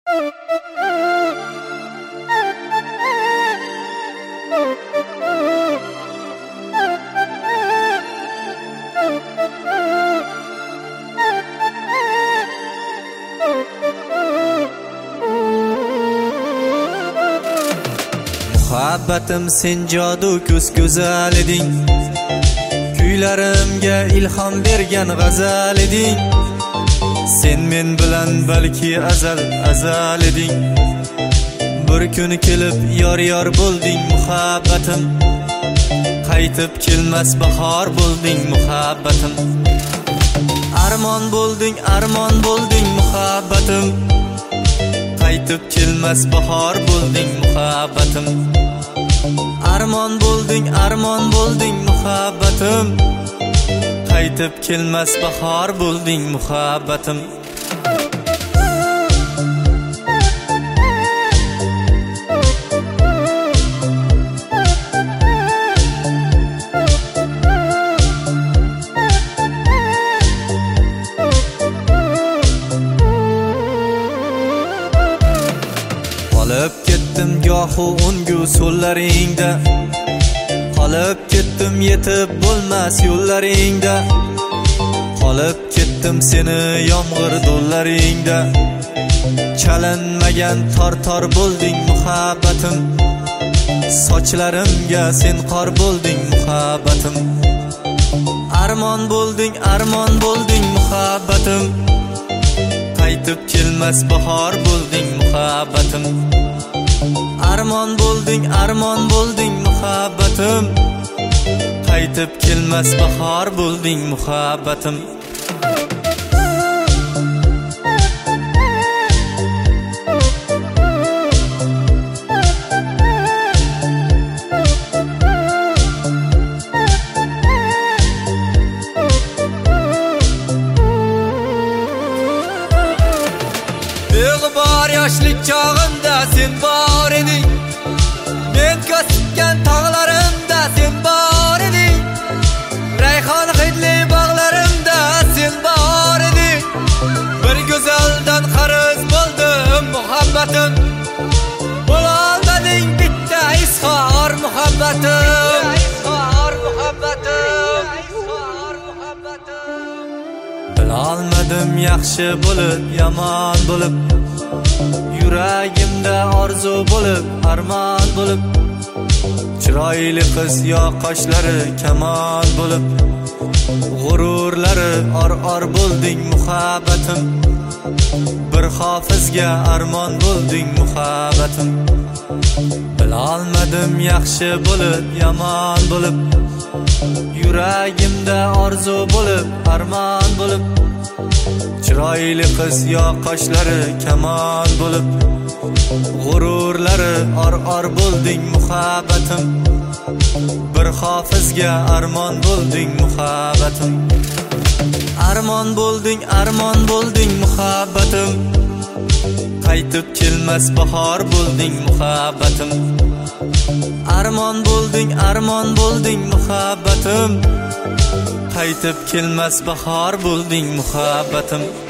Muhabbatim sen jodu ko'z go'zal eding, kuylarimga ilhom bergan g'azal eding. Sen men bilan balki azal eding. Bir kun kelib yor bo'lding muhabbatim, qaytib kelmas bahor bo'lding muhabbatim. Armon bo'lding muhabbatim, qaytib kelmas bahor bo'lding muhabbatim. Armon bo'lding muhabbatim, qaytib kelmas bahor bo'lding muhabbatim. Qolib ketdim gohu ungu so'llaringda, qolib ketdim yetib bo'lmas yo'llaringda, qolib ketdim seni yomg'ir do'llaringda. Chalinmagan tor bo'lding muhabbatim, sochlarimga sen qor bo'lding muhabbatim. Armon bo'lding muhabbatim, qaytib kelmas bahor bo'lding muhabbatim. Armon bo'lding muhabbatim, qaytib kelmas bahor bo'lding muhabbatim. Beg'ubor yoshlik chog'imda sen bor eding, men ko'sgan tog'larimda sen bor eding, rayhon hidli bog'larimda sen bor eding. Bir go'zaldan qarz bo'ldim muhabbatim, bo'lolmading bitta izhor muhabbatim. Bilolmadim yaxshi bo'lib yomon bo'lib, yuragimda orzu bo'lib armon bo'lib, chiroyli qiz yo qoshlari kamon bo'lib, g'ururlari or bo'lding muhabbatim. Bir hofizga armon bo'lding muhabbatim. Bilolmadim yaxshi bo'lib yomon bo'lib, yuragimda orzu bo'lib armon bo'lib, chiroyli qiz yo qoshlari kamon bo'lib, g'ururlari or bo'lding muhabbatim. Bir hofizga armon bo'lding muhabbatim. Armon bo'lding muhabbatim, qaytib kelmas bahor bo'lding muhabbatim. Armon bo'lding muhabbatim, qaytib kelmas bahor bo'lding muhabbatim.